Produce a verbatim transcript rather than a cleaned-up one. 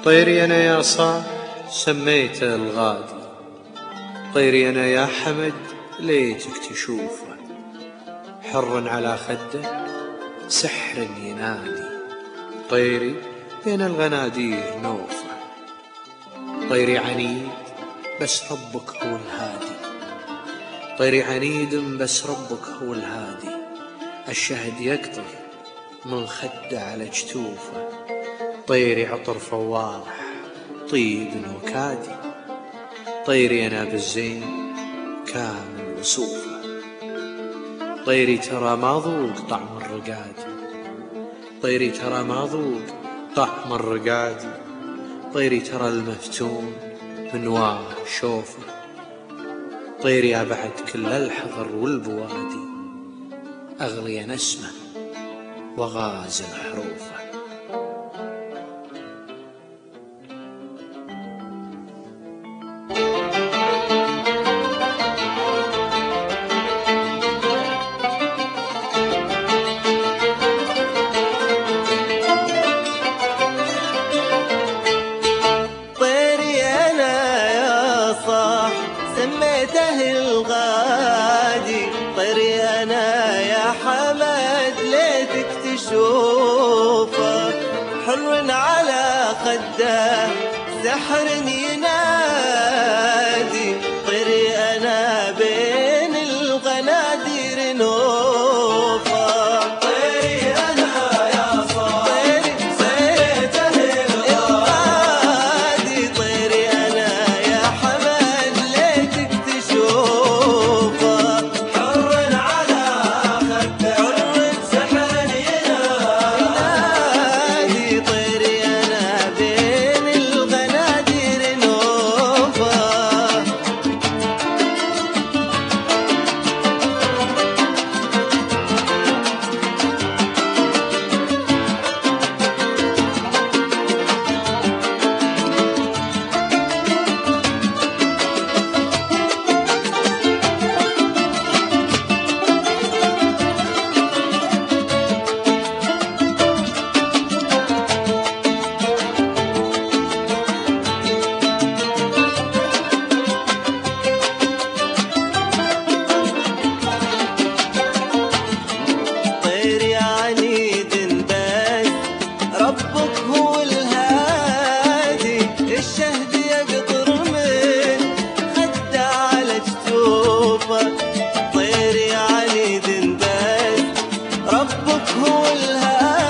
طيري أنا يا صاح سميته الغادي، طيري أنا يا حمد ليتك تشوفه، حر على خده سحر ينادي، طيري بين الغنادير نوفه، طيري عنيد بس ربك هو الهادي، طيري عنيد بس ربك هو الهادي، الشهد يقطر من خده على جتوفه، طيري عطر فواح طيب وكادي، طيري أنا بالزين كامل وصوفه، طيري ترى ما ذوق طعم الرقادي، طيري ترى ما ذوق طعم الرقادي، طيري ترى المفتون من واه شوفه، طيري أبعد كل الحضر والبوادي، أغلي نسمه وغازل حروفه. سميته الغادي، طيري أنا يا حمد ليتك تشوفه، حر على خده سحر ينادي، طيري أنا بين الغنادير نوفه، طيري أنا يا صاح سميته الغادي، طيري أنا يا حمد ليتك تشوفه، حر على خده حر سحر ينادي، طيري أنا بين الغنادير نوفه. طيري عنيد بس ربك هو الهادي، الشهد يقطر من خده على جتوفه، طيري عنيد بس ربك هو الهادي